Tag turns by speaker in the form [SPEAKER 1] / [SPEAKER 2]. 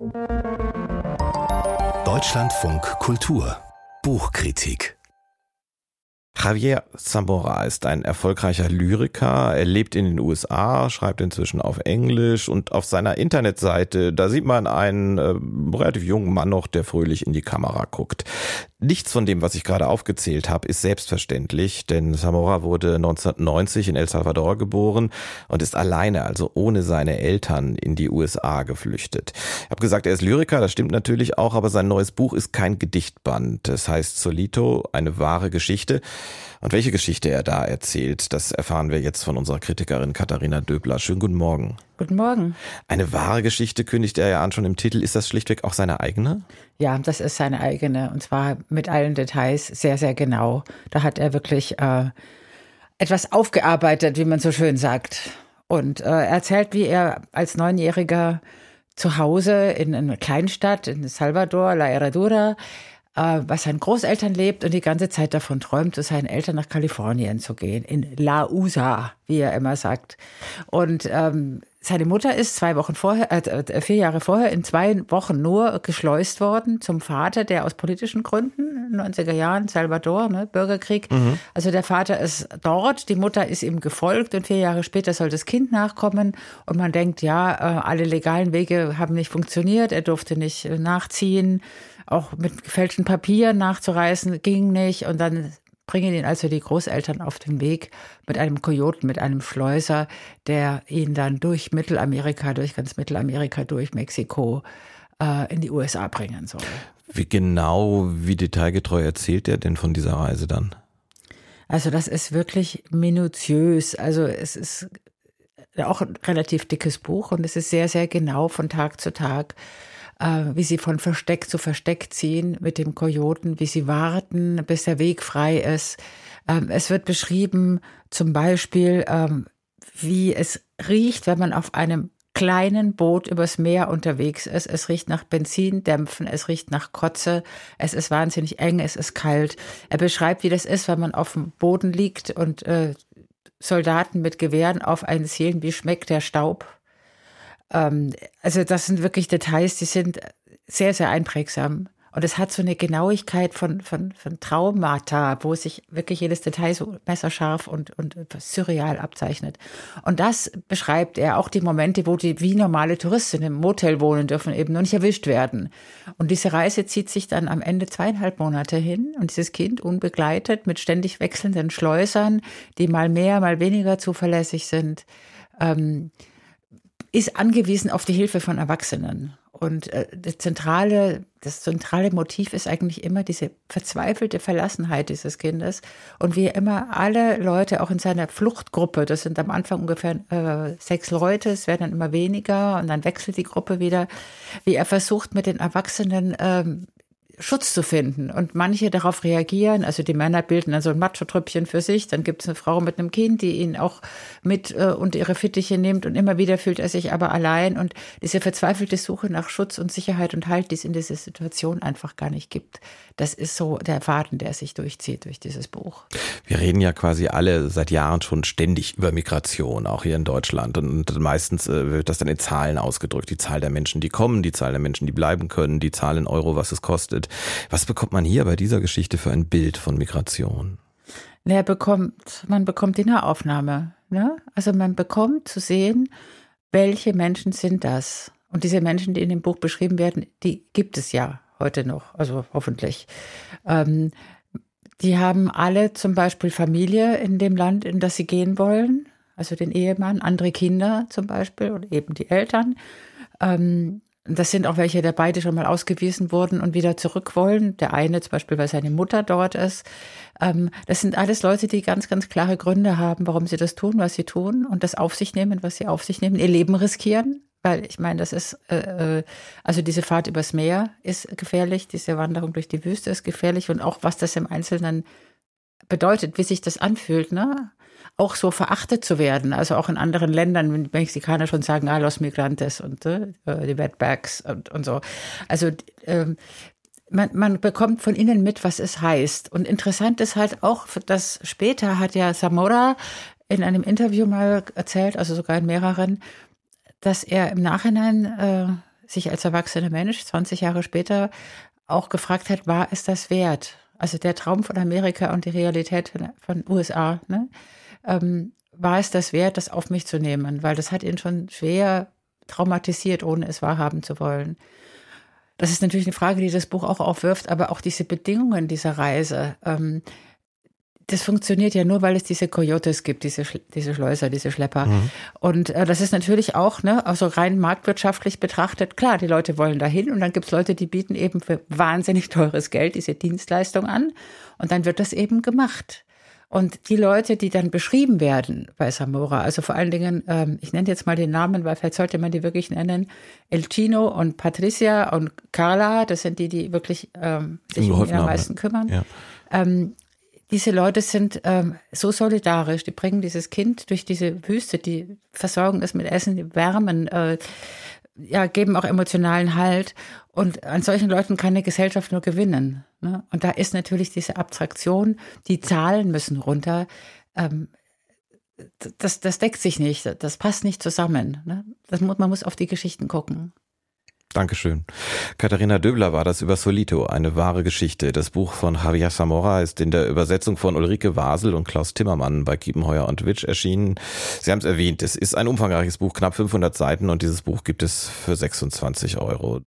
[SPEAKER 1] Deutschlandfunk Kultur Buchkritik. Javier Zamora ist ein erfolgreicher Lyriker. Er lebt in den USA, schreibt inzwischen auf Englisch und auf seiner Internetseite, da sieht man einen relativ jungen Mann noch, der fröhlich in die Kamera guckt. Nichts von dem, was ich gerade aufgezählt habe, ist selbstverständlich, denn Zamora wurde 1990 in El Salvador geboren und ist alleine, also ohne seine Eltern, in die USA geflüchtet. Ich habe gesagt, er ist Lyriker, das stimmt natürlich auch, aber sein neues Buch ist kein Gedichtband. Es heißt Solito, eine wahre Geschichte. Und welche Geschichte er da erzählt, das erfahren wir jetzt von unserer Kritikerin Katharina Döbler. Schönen guten Morgen.
[SPEAKER 2] Guten Morgen.
[SPEAKER 1] Eine wahre Geschichte kündigt er ja an, schon im Titel. Ist das schlichtweg auch seine eigene?
[SPEAKER 2] Ja, das ist seine eigene, und zwar mit allen Details sehr, sehr genau. Da hat er wirklich etwas aufgearbeitet, wie man so schön sagt. Und er erzählt, wie er als 9-Jähriger zu Hause in einer Kleinstadt in Salvador, La Herradura, bei seinen Großeltern lebt und die ganze Zeit davon träumt, zu seinen Eltern nach Kalifornien zu gehen, in La USA, wie er immer sagt. Und seine Mutter ist 4 Jahre vorher in 2 Wochen nur geschleust worden zum Vater, der aus politischen Gründen, 90er Jahren, Salvador, ne, Bürgerkrieg. Also der Vater ist dort, die Mutter ist ihm gefolgt und 4 Jahre später soll das Kind nachkommen. Und man denkt, ja, alle legalen Wege haben nicht funktioniert, er durfte nicht nachziehen. Auch mit gefälschten Papieren nachzureisen ging nicht. Und dann bringen ihn also die Großeltern auf den Weg mit einem Kojoten, mit einem Schleuser, der ihn dann durch ganz Mittelamerika, durch Mexiko in die USA bringen soll.
[SPEAKER 1] Wie detailgetreu erzählt er denn von dieser Reise dann?
[SPEAKER 2] Also das ist wirklich minutiös. Also es ist auch ein relativ dickes Buch und es ist sehr, sehr genau von Tag zu Tag, wie sie von Versteck zu Versteck ziehen mit dem Kojoten, wie sie warten, bis der Weg frei ist. Es wird beschrieben, zum Beispiel, wie es riecht, wenn man auf einem kleinen Boot übers Meer unterwegs ist. Es riecht nach Benzindämpfen, es riecht nach Kotze, es ist wahnsinnig eng, es ist kalt. Er beschreibt, wie das ist, wenn man auf dem Boden liegt und Soldaten mit Gewehren auf einen zielen, wie schmeckt der Staub. Also das sind wirklich Details, die sind sehr, sehr einprägsam. Und es hat so eine Genauigkeit von Traumata, wo sich wirklich jedes Detail so messerscharf und surreal abzeichnet. Und das beschreibt er, auch die Momente, wo die wie normale Touristen im Motel wohnen dürfen, eben noch nicht erwischt werden. Und diese Reise zieht sich dann am Ende 2,5 Monate hin. Und dieses Kind unbegleitet mit ständig wechselnden Schleusern, die mal mehr, mal weniger zuverlässig sind, ist angewiesen auf die Hilfe von Erwachsenen. Und das zentrale Motiv ist eigentlich immer diese verzweifelte Verlassenheit dieses Kindes. Und wie immer alle Leute, auch in seiner Fluchtgruppe, das sind am Anfang ungefähr 6 Leute, es werden dann immer weniger und dann wechselt die Gruppe wieder, wie er versucht, mit den Erwachsenen Schutz zu finden. Und manche darauf reagieren, also die Männer bilden dann so ein Macho-Trüppchen für sich, dann gibt es eine Frau mit einem Kind, die ihn auch mit unter ihre Fittiche nimmt und immer wieder fühlt er sich aber allein und diese verzweifelte Suche nach Schutz und Sicherheit und Halt, die es in dieser Situation einfach gar nicht gibt. Das ist so der Faden, der sich durchzieht durch dieses Buch.
[SPEAKER 1] Wir reden ja quasi alle seit Jahren schon ständig über Migration, auch hier in Deutschland. Und meistens wird das dann in Zahlen ausgedrückt. Die Zahl der Menschen, die kommen, die Zahl der Menschen, die bleiben können, die Zahl in Euro, was es kostet. Was bekommt man hier bei dieser Geschichte für ein Bild von Migration?
[SPEAKER 2] Man bekommt die Nahaufnahme. Ne? Also man bekommt zu sehen, welche Menschen sind das. Und diese Menschen, die in dem Buch beschrieben werden, die gibt es ja heute noch, also hoffentlich. Die haben alle zum Beispiel Familie in dem Land, in das sie gehen wollen, also den Ehemann, andere Kinder zum Beispiel oder eben die Eltern. Das sind auch welche, der beide schon mal ausgewiesen wurden und wieder zurück wollen. Der eine zum Beispiel, weil seine Mutter dort ist. Das sind alles Leute, die ganz, ganz klare Gründe haben, warum sie das tun, was sie tun und das auf sich nehmen, was sie auf sich nehmen, ihr Leben riskieren. Weil ich meine, das ist, also diese Fahrt übers Meer ist gefährlich, diese Wanderung durch die Wüste ist gefährlich und auch was das im Einzelnen bedeutet, wie sich das anfühlt, ne? Auch so verachtet zu werden, also auch in anderen Ländern, wenn die Mexikaner schon sagen, los Migrantes und die Wetbacks und so. Also man bekommt von innen mit, was es heißt. Und interessant ist halt auch, dass später hat ja Zamora in einem Interview mal erzählt, also sogar in mehreren, dass er im Nachhinein sich als erwachsener Mensch 20 Jahre später auch gefragt hat, war es das wert? Also der Traum von Amerika und die Realität von USA, ne? War es das wert, das auf mich zu nehmen? Weil das hat ihn schon schwer traumatisiert, ohne es wahrhaben zu wollen. Das ist natürlich eine Frage, die das Buch auch aufwirft, aber auch diese Bedingungen dieser Reise, das funktioniert ja nur, weil es diese Coyotes gibt, diese Schleuser, diese Schlepper. Mhm. Und das ist natürlich auch, ne, also rein marktwirtschaftlich betrachtet, klar, die Leute wollen dahin und dann gibt es Leute, die bieten eben für wahnsinnig teures Geld diese Dienstleistung an und dann wird das eben gemacht. Und die Leute, die dann beschrieben werden bei Zamora, also vor allen Dingen, ich nenne jetzt mal den Namen, weil vielleicht sollte man die wirklich nennen, El Chino und Patricia und Carla, das sind die wirklich sich um ihn am meisten kümmern. Ja. Diese Leute sind so solidarisch, die bringen dieses Kind durch diese Wüste, die versorgen es mit Essen, die wärmen, geben auch emotionalen Halt. Und an solchen Leuten kann eine Gesellschaft nur gewinnen. Ne? Und da ist natürlich diese Abstraktion, die Zahlen müssen runter. Das deckt sich nicht, das passt nicht zusammen. Ne? Man muss auf die Geschichten gucken.
[SPEAKER 1] Dankeschön. Katharina Döbler war das über Solito, eine wahre Geschichte. Das Buch von Javier Zamora ist in der Übersetzung von Ulrike Wasel und Klaus Timmermann bei Kiepenheuer und Witsch erschienen. Sie haben es erwähnt, es ist ein umfangreiches Buch, knapp 500 Seiten und dieses Buch gibt es für 26 €.